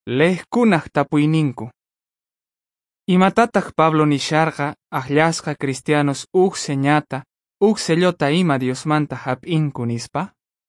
lejkunaj tapuyninku. Imatataq Pablo nisharqa akllasqa cristianos señata, sellota ima Diosmanta hap'inku nispa?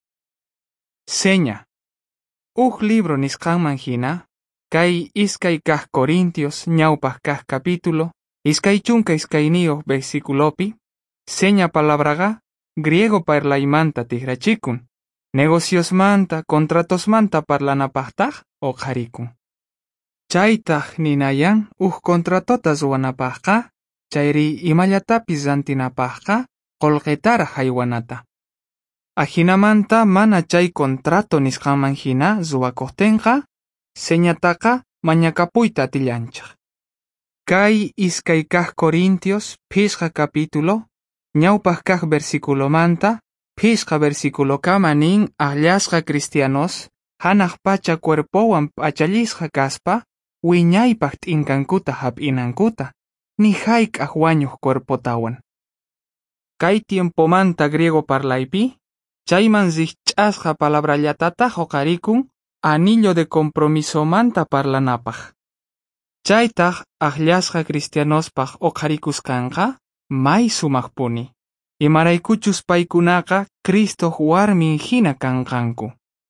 Seña. Libro nisqanman hina, kay iskay kaq Corintios ñawpaq kaq capítulo, iskay chunka iskayniyuq versículopi, seña palabraqa griego parlaymanta tikrachikun, negociosmanta, contratosmanta parlanapaqtaq oqharikun. Chaytaq ninayan contratota ruwanapaqqa, chayri imallatapis rantinapaqqa qolqetara haywanata. Ahinamanta mana chay contrato nisqanman hina ruwakuqtinqa, señataqa mañakapuyta atillanchaq. Kay iskay kaq Corintios phishqa capítulo, ñawpaq kaq versículomanta, phishqa versículokama nin aklasqa cristianos, hanaq pacha cuerpowan p'achallisqa kaspa, wiñaypaq t'inkankuta hap'inankuta, ni hayk'aq wañuq cuerpotawan. Kay tiempomanta griego parlaypi, chayman rikch'asqa palabrallatataq huqarikun anillo de compromisomanta parlanapaq. Chaytaq aklasqa cristianospaq huqarikusqanqa may sumaqpuni. Imaraykuchus paykunaqa Cristoq warmin hina kanqanku.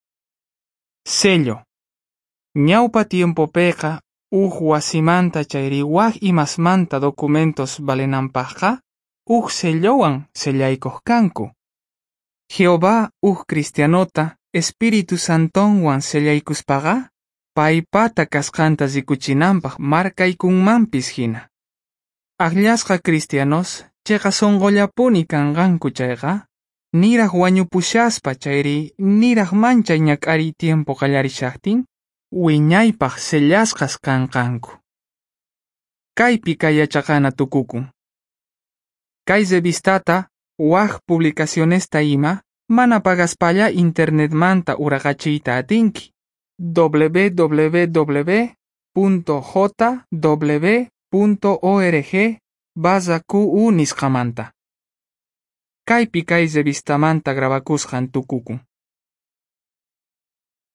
Sello. Ñawpa tiempopeqa wasimanta chayri waq imasmanta documentos valenanpaqqa sellowan sellaykuq kanku. Jehová cristianota Espíritu Santonwan sellaykuspaqa, paypata kasqanta rikuchinanpaq markaykunmanpis hina. Aklasqa cristianos chayqa sonqollapuni kanqanku chayqa, niraq wañupushaspa chayri niraq manchay ñak'ari tiempo qallarishaqtin, wiñaypaq sellasqas kanqanku. Kaypi kayachaqana tukukun. Kay revistata waq publicacionesta ima mana pagaspalla internetmanta uraqachiyta atinki. www.jw.org/QU nisqamanta. Kaypi kay revistamanta grabakusqan tukukun.